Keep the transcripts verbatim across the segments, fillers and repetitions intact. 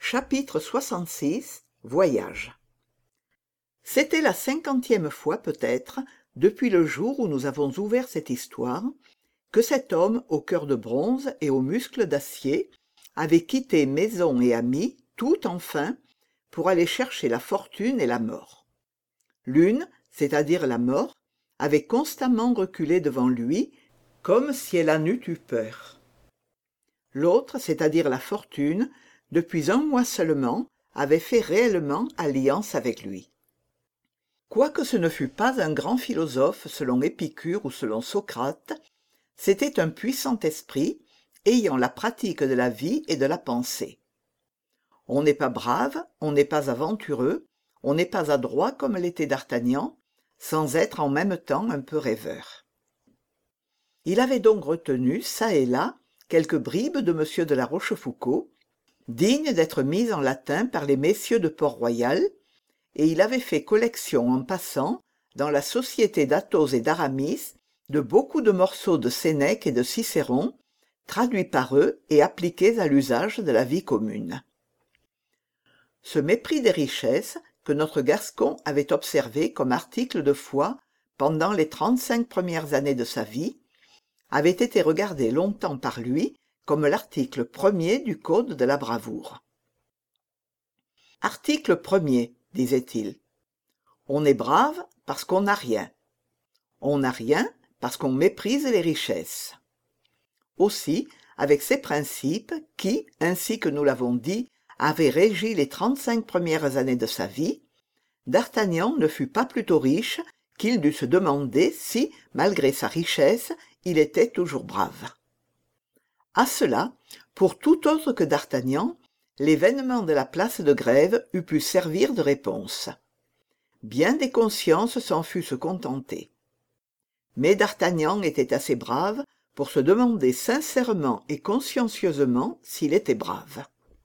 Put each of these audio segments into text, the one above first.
Chapitre soixante-six. Voyage. C'était la cinquantième fois peut-être, depuis le jour où nous avons ouvert cette histoire, que cet homme au cœur de bronze et aux muscles d'acier avait quitté maison et amis, tout enfin, pour aller chercher la fortune et la mort. L'une, c'est-à-dire la mort, avait constamment reculé devant lui, comme si elle en eût eu peur. L'autre, c'est-à-dire la fortune, depuis un mois seulement, avait fait réellement alliance avec lui. Quoique ce ne fût pas un grand philosophe selon Épicure ou selon Socrate, c'était un puissant esprit ayant la pratique de la vie et de la pensée. On n'est pas brave, on n'est pas aventureux, on n'est pas adroit comme l'était d'Artagnan, sans être en même temps un peu rêveur. Il avait donc retenu, çà et là, quelques bribes de M. de la Rochefoucauld, dignes d'être mises en latin par les messieurs de Port-Royal, et il avait fait collection en passant, dans la société d'Athos et d'Aramis, de beaucoup de morceaux de Sénèque et de Cicéron, traduits par eux et appliqués à l'usage de la vie commune. Ce mépris des richesses, que notre Gascon avait observé comme article de foi pendant les trente-cinq premières années de sa vie, avait été regardé longtemps par lui comme l'article premier du code de la bravoure. Article premier, disait-il. On est brave parce qu'on n'a rien. On n'a rien parce qu'on méprise les richesses. Aussi, avec ces principes qui, ainsi que nous l'avons dit, avaient régi les trente-cinq premières années de sa vie, d'Artagnan ne fut pas plutôt riche qu'il dut se demander si, malgré sa richesse, il était toujours brave. À cela, pour tout autre que d'Artagnan, l'événement de la place de Grève eût pu servir de réponse. Bien des consciences s'en fussent contentées. Mais d'Artagnan était assez brave pour se demander sincèrement et consciencieusement s'il était brave.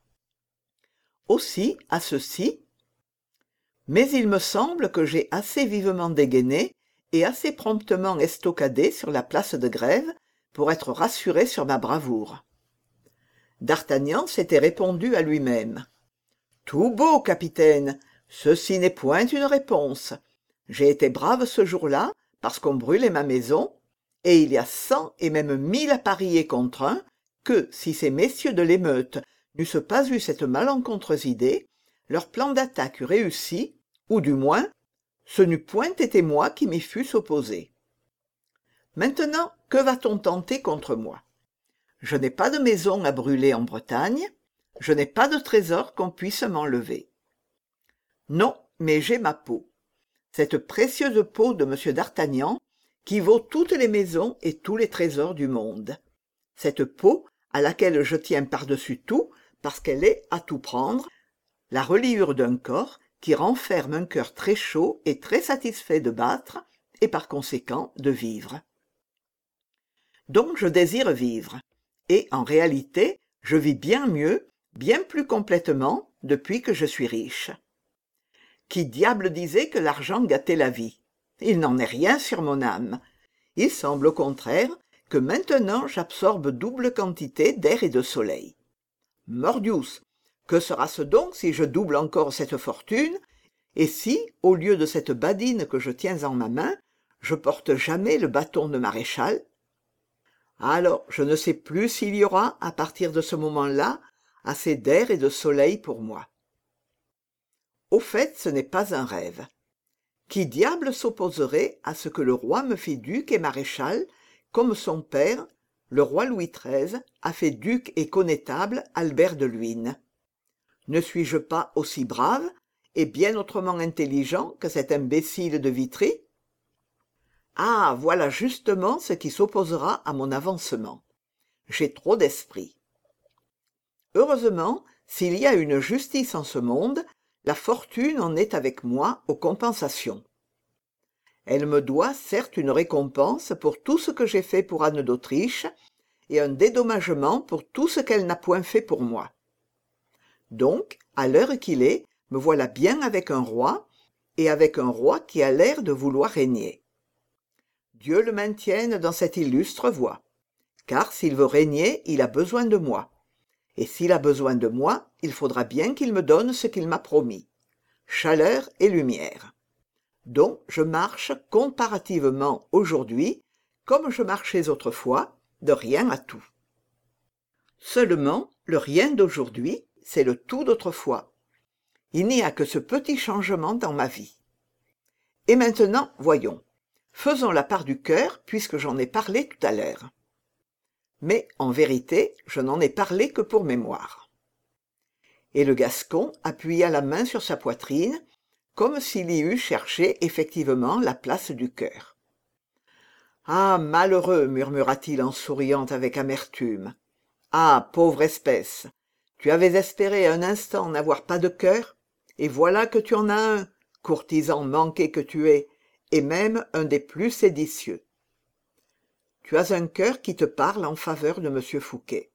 Aussi, à ceci, mais il me semble que j'ai assez vivement dégainé et assez promptement estocadé sur la place de Grève pour être rassuré sur ma bravoure. D'Artagnan s'était répondu à lui-même. « Tout beau, capitaine, ceci n'est point une réponse. J'ai été brave ce jour-là parce qu'on brûlait ma maison, et il y a cent et même mille à parier contre un que, si ces messieurs de l'émeute n'eussent pas eu cette malencontreuse idée, leur plan d'attaque eût réussi, ou du moins, ce n'eût point été moi qui m'y fusse opposé. Maintenant, que va-t-on tenter contre moi? Je n'ai pas de maison à brûler en Bretagne, je n'ai pas de trésor qu'on puisse m'enlever. Non, mais j'ai ma peau. Cette précieuse peau de M. d'Artagnan, qui vaut toutes les maisons et tous les trésors du monde. Cette peau, à laquelle je tiens par-dessus tout, parce qu'elle est, à tout prendre, la reliure d'un corps qui renferme un cœur très chaud et très satisfait de battre, et par conséquent de vivre. Donc je désire vivre, et en réalité, je vis bien mieux, bien plus complètement, depuis que je suis riche. Qui diable disait que l'argent gâtait la vie? Il n'en est rien sur mon âme. Il semble au contraire que maintenant j'absorbe double quantité d'air et de soleil. Mordius, que sera-ce donc si je double encore cette fortune, et si, au lieu de cette badine que je tiens en ma main, je porte jamais le bâton de maréchal? Alors, je ne sais plus s'il y aura, à partir de ce moment-là, assez d'air et de soleil pour moi. Au fait, ce n'est pas un rêve. Qui diable s'opposerait à ce que le roi me fit duc et maréchal, comme son père, le roi Louis treize, a fait duc et connétable Albert de Luynes? Ne suis-je pas aussi brave et bien autrement intelligent que cet imbécile de Vitry? Ah, voilà justement ce qui s'opposera à mon avancement. J'ai trop d'esprit. Heureusement, s'il y a une justice en ce monde, la fortune en est avec moi aux compensations. Elle me doit certes une récompense pour tout ce que j'ai fait pour Anne d'Autriche et un dédommagement pour tout ce qu'elle n'a point fait pour moi. Donc, à l'heure qu'il est, me voilà bien avec un roi, et avec un roi qui a l'air de vouloir régner. Dieu le maintienne dans cette illustre voie, car s'il veut régner, il a besoin de moi. et s'il a besoin de moi, il faudra bien qu'il me donne ce qu'il m'a promis, chaleur et lumière. Donc je marche comparativement aujourd'hui, comme je marchais autrefois, de rien à tout. Seulement, le rien d'aujourd'hui, c'est le tout d'autrefois. Il n'y a que ce petit changement dans ma vie. Et maintenant, voyons. Faisons la part du cœur, puisque j'en ai parlé tout à l'heure. Mais, en vérité, je n'en ai parlé que pour mémoire. Et le Gascon appuya la main sur sa poitrine, comme s'il y eût cherché effectivement la place du cœur. « Ah, malheureux !» murmura-t-il en souriant avec amertume. « Ah, pauvre espèce ! Tu avais espéré un instant n'avoir pas de cœur, et voilà que tu en as un, courtisan manqué que tu es, et même un des plus séditieux. Tu as un cœur qui te parle en faveur de M. Fouquet.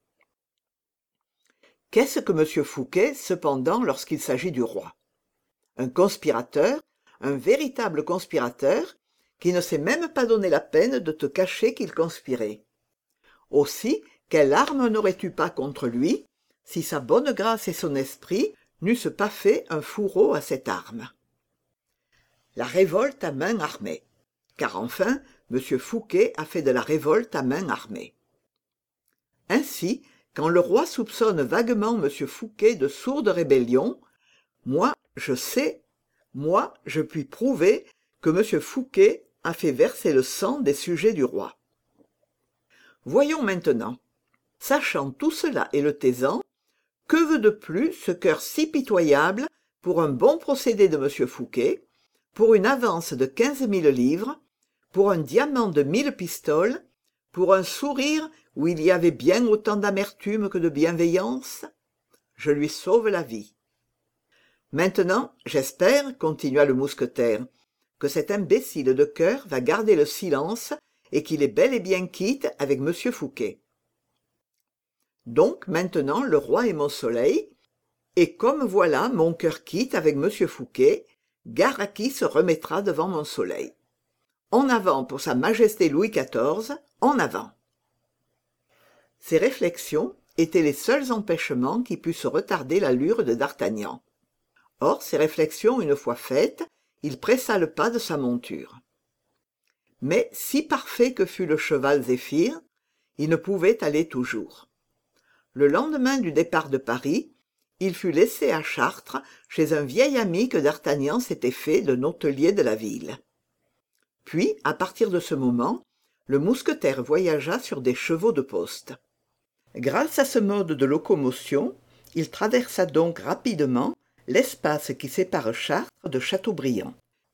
Qu'est-ce que M. Fouquet, cependant, lorsqu'il s'agit du roi? Un conspirateur, un véritable conspirateur, qui ne s'est même pas donné la peine de te cacher qu'il conspirait. Aussi, quelle arme n'aurais-tu pas contre lui, si sa bonne grâce et son esprit n'eussent pas fait un fourreau à cette arme? La révolte à main armée, car enfin, M. Fouquet a fait de la révolte à main armée. Ainsi, quand le roi soupçonne vaguement M. Fouquet de sourde rébellion, moi, je sais, moi, je puis prouver que M. Fouquet a fait verser le sang des sujets du roi. Voyons maintenant, sachant tout cela et le taisant, que veut de plus ce cœur si pitoyable pour un bon procédé de M. Fouquet, pour une avance de quinze mille livres, pour un diamant de mille pistoles, pour un sourire où il y avait bien autant d'amertume que de bienveillance? Je lui sauve la vie. Maintenant, j'espère, continua le mousquetaire, que cet imbécile de cœur va garder le silence et qu'il est bel et bien quitte avec M. Fouquet. Donc maintenant le roi est mon soleil, et comme voilà mon cœur quitte avec M. Fouquet, gare à qui se remettra devant mon soleil. En avant pour sa majesté Louis quatorze, en avant. Ces réflexions étaient les seuls empêchements qui pussent retarder l'allure de d'Artagnan. Or, ces réflexions une fois faites, il pressa le pas de sa monture. Mais si parfait que fût le cheval Zéphyr, il ne pouvait aller toujours. Le lendemain du départ de Paris, il fut laissé à Chartres chez un vieil ami que d'Artagnan s'était fait de hôtelier de la ville. Puis, à partir de ce moment, le mousquetaire voyagea sur des chevaux de poste. Grâce à ce mode de locomotion, il traversa donc rapidement l'espace qui sépare Chartres de Châteaubriand.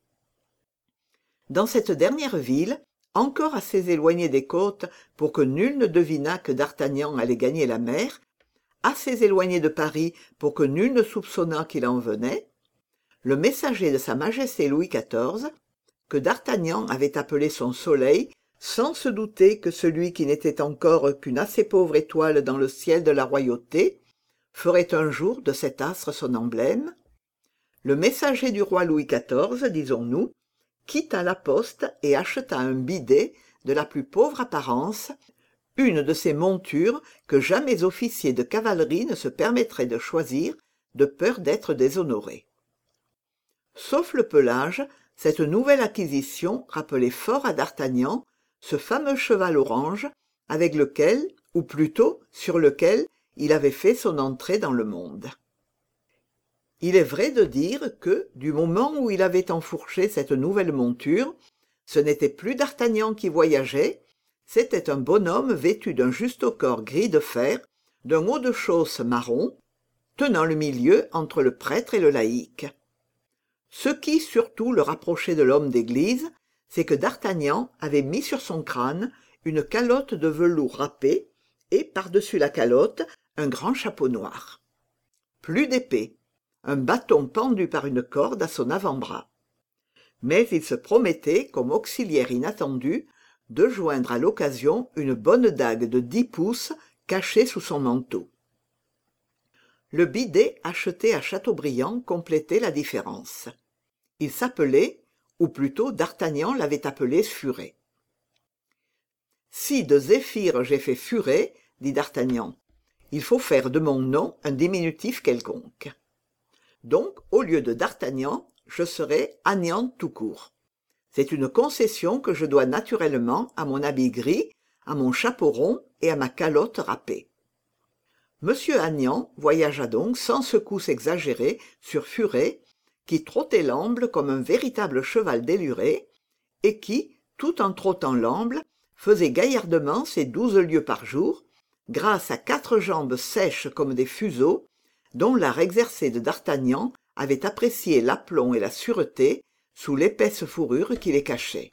Dans cette dernière ville, encore assez éloignée des côtes pour que nul ne devinât que d'Artagnan allait gagner la mer, assez éloignée de Paris pour que nul ne soupçonnât qu'il en venait, le messager de sa majesté Louis quatorze, que d'Artagnan avait appelé son soleil, sans se douter que celui qui n'était encore qu'une assez pauvre étoile dans le ciel de la royauté ferait un jour de cet astre son emblème, le messager du roi Louis quatorze, disons-nous, quitta la poste et acheta un bidet de la plus pauvre apparence, une de ces montures que jamais officier de cavalerie ne se permettrait de choisir de peur d'être déshonoré. Sauf le pelage, cette nouvelle acquisition rappelait fort à d'Artagnan ce fameux cheval orange avec lequel, ou plutôt sur lequel, il avait fait son entrée dans le monde. Il est vrai de dire que, du moment où il avait enfourché cette nouvelle monture, ce n'était plus d'Artagnan qui voyageait, c'était un bonhomme vêtu d'un justaucorps gris de fer, d'un haut-de-chausse marron, tenant le milieu entre le prêtre et le laïc. Ce qui surtout le rapprochait de l'homme d'église, c'est que d'Artagnan avait mis sur son crâne une calotte de velours râpé et, par-dessus la calotte, un grand chapeau noir. Plus d'épée, un bâton pendu par une corde à son avant-bras. Mais il se promettait, comme auxiliaire inattendu, de joindre à l'occasion une bonne dague de dix pouces cachée sous son manteau. Le bidet acheté à Châteaubriand complétait la différence. Il s'appelait, ou plutôt d'Artagnan l'avait appelé Furet. « Si de Zéphyr j'ai fait Furet, dit d'Artagnan, Il faut faire de mon nom un diminutif quelconque. Donc, au lieu de D'Artagnan, je serai Agnan tout court. C'est une concession que je dois naturellement à mon habit gris, à mon chapeau rond et à ma calotte râpée. Monsieur Agnan voyagea donc sans secousse exagérée sur Furet, qui trottait l'amble comme un véritable cheval déluré, et qui, tout en trottant l'amble, faisait gaillardement ses douze lieues par jour, grâce à quatre jambes sèches comme des fuseaux, dont l'art exercé de D'Artagnan avait apprécié l'aplomb et la sûreté sous l'épaisse fourrure qui les cachait.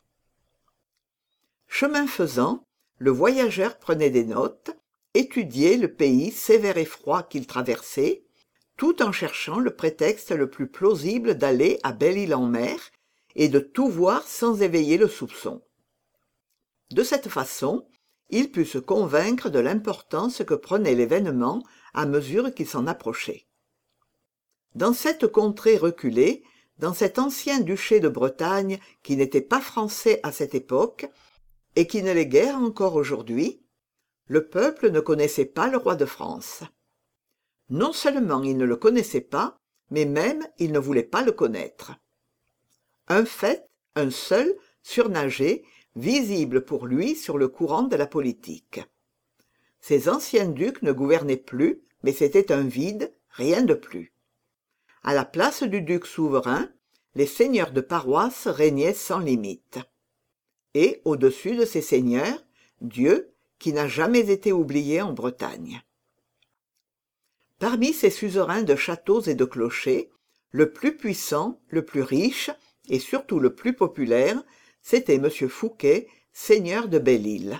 Chemin faisant, le voyageur prenait des notes, étudiait le pays sévère et froid qu'il traversait, tout en cherchant le prétexte le plus plausible d'aller à Belle-Île-en-Mer et de tout voir sans éveiller le soupçon. De cette façon, il put se convaincre de l'importance que prenait l'événement à mesure qu'il s'en approchait. Dans cette contrée reculée, dans cet ancien duché de Bretagne qui n'était pas français à cette époque, et qui ne l'est guère encore aujourd'hui, le peuple ne connaissait pas le roi de France. Non seulement il ne le connaissait pas, mais même il ne voulait pas le connaître. Un fait, un seul, surnageait, visible pour lui sur le courant de la politique. Ces anciens ducs ne gouvernaient plus, mais c'était un vide, rien de plus. À la place du duc souverain, les seigneurs de paroisse régnaient sans limite. Et, au-dessus de ces seigneurs, Dieu, qui n'a jamais été oublié en Bretagne. Parmi ces suzerains de châteaux et de clochers, le plus puissant, le plus riche, et surtout le plus populaire, c'était M. Fouquet, seigneur de Belle-Île.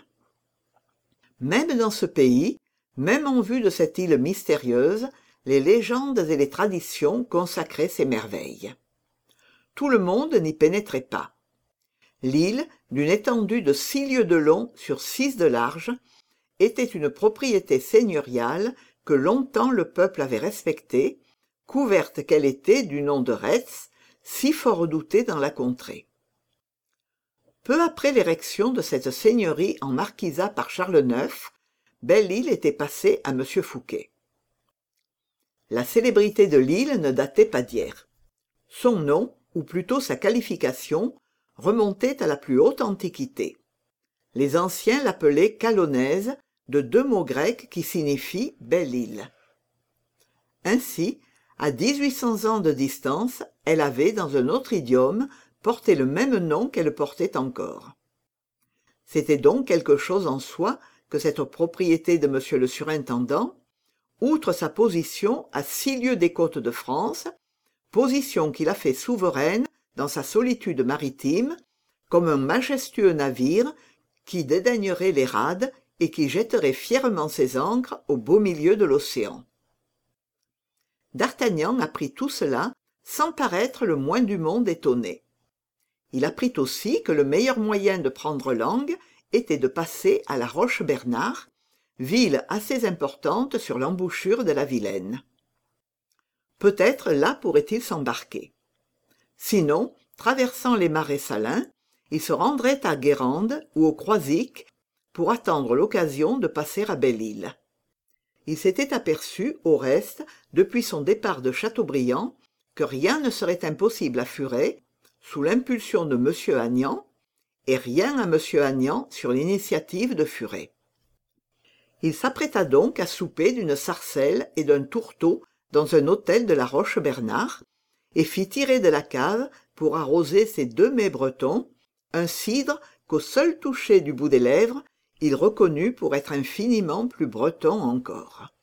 Même dans ce pays, même en vue de cette île mystérieuse, les légendes et les traditions consacraient ses merveilles. Tout le monde n'y pénétrait pas. L'île, d'une étendue de six lieues de long sur six de large, était une propriété seigneuriale que longtemps le peuple avait respectée, couverte qu'elle était du nom de Retz, si fort redoutée dans la contrée. Peu après l'érection de cette seigneurie en marquisat par Charles neuf, Belle-Île était passée à M. Fouquet. La célébrité de l'île ne datait pas d'hier. Son nom, ou plutôt sa qualification, remontait à la plus haute antiquité. Les anciens l'appelaient Calonaise, de deux mots grecs qui signifient Belle-Île. Ainsi, à dix-huit cents ans de distance, elle avait, dans un autre idiome, porté le même nom qu'elle portait encore. C'était donc quelque chose en soi que cette propriété de monsieur le surintendant, outre sa position à six lieues des côtes de France, position qui la fait souveraine dans sa solitude maritime, comme un majestueux navire qui dédaignerait les rades et qui jetterait fièrement ses ancres au beau milieu de l'océan. D'Artagnan apprit tout cela sans paraître le moins du monde étonné. Il apprit aussi que le meilleur moyen de prendre langue était de passer à la Roche-Bernard, ville assez importante sur l'embouchure de la Vilaine. Peut-être là pourrait-il s'embarquer. Sinon, traversant les marais salins, il se rendrait à Guérande ou au Croisic pour attendre l'occasion de passer à Belle-Île. Il s'était aperçu, au reste, depuis son départ de Châteaubriand, que rien ne serait impossible à Furet, sous l'impulsion de M. Agnan, et rien à M. Agnan sur l'initiative de Furet. Il s'apprêta donc à souper d'une sarcelle et d'un tourteau dans un hôtel de la Roche-Bernard, et fit tirer de la cave, pour arroser ses deux mets bretons, un cidre qu'au seul toucher du bout des lèvres, il reconnut pour être infiniment plus breton encore.